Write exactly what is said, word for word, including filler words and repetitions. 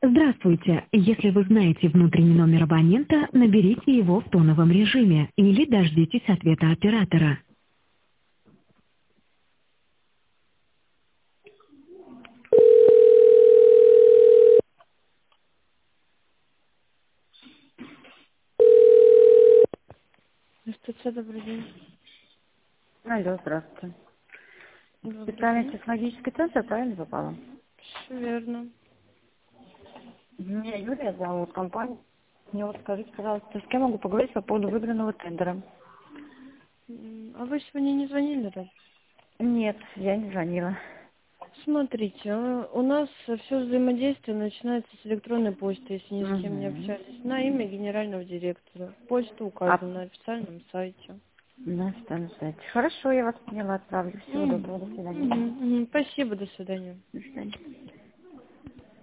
Здравствуйте. Если вы знаете внутренний номер абонента, наберите его в тоновом режиме или дождитесь ответа оператора. СТЦ, добрый день. Алло, здравствуйте. Добрый Специальный день. технологический центр, правильно попала? Все верно. Меня Юлия зовут, компания. Мне вот скажите, пожалуйста, с кем могу поговорить по поводу выигранного тендера? М, А вы сегодня не звонили, разве? Нет, я не звонила. Смотрите, э, у нас все взаимодействие начинается с электронной почты, если ни с кем не Угу. общались, на имя генерального директора. Почта А указана на официальном сайте. на официальном сайте. Хорошо, я вас поняла, отправлю. Всего Мгм, доброго, до свидания. мгм, мгм. Спасибо, до свидания. До свидания.